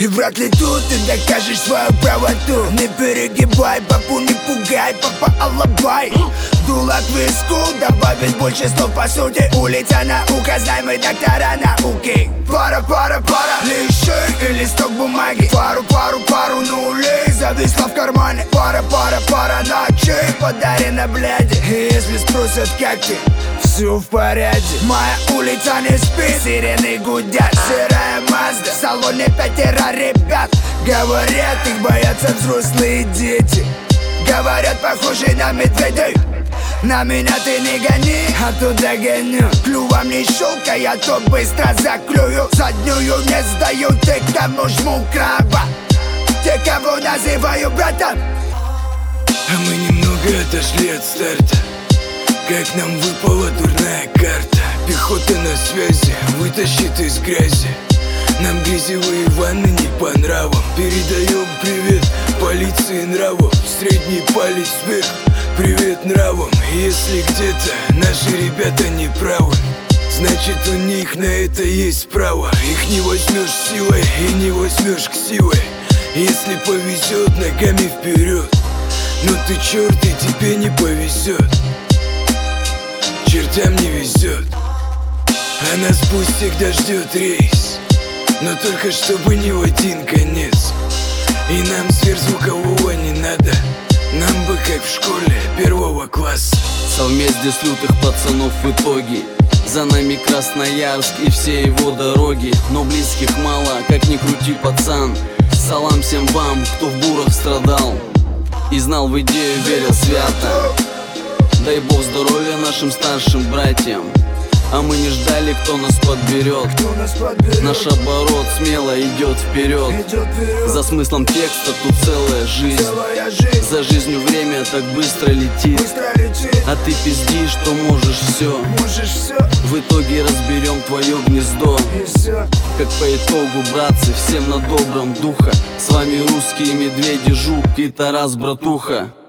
И вряд ли тут ты докажешь свою правоту. Не перегибай, папу не пугай, папа алабай. Дуло к виску добавит больше слов по сути. Улица наука, знай мы доктора науки. Пара, лиши и листок бумаги. Пару нулей зависла в кармане. Пара ночей подарена бляди. И если спросят, как ты, все в порядке. Моя улица не спит, сирены гудят. Серая Мазда, в салоне 5 ребят. Говорят, их боятся взрослые дети. Говорят, похожи на медведей. На меня ты не гони, а то догоню. Клювом не щелкай, а то быстро закрою. Заднюю не сдаю, те, кому жму краба. Те, кого называю братом. А мы немного отошли от старта. Как нам выпала дурная карта. Пехота на связи, вытащит из грязи. Нам грязевые ванны не по нравам. Передаем привет полиции нравов. Средний палец вверх, привет нравам. Если где-то наши ребята не правы, значит у них на это есть право. Их не возьмешь силой и не возьмешь ксивой. Если повезет, ногами вперед. Но ты черт, и тебе не повезет. Чертям не везет, а нас пусть всегда ждет рейс. Но только чтобы не в один конец. И нам сверхзвукового не надо. Нам бы как в школе 1 класса. Совместие с лютых пацанов в итоге. За нами Красноярск и все его дороги. Но близких мало, как ни крути, пацан. Салам всем вам, кто в бурах страдал и знал в идею, верил свято. Дай Бог здоровья нашим старшим братьям. А мы не ждали, кто нас подберет. Наш оборот смело идет вперед. За смыслом текста тут целая жизнь. За жизнью время так быстро летит. А ты пизди, что можешь все. В итоге разберем твое гнездо. Как по итогу, братцы, всем на добром духа. С вами русские медведи, Жук и Тарас, братуха.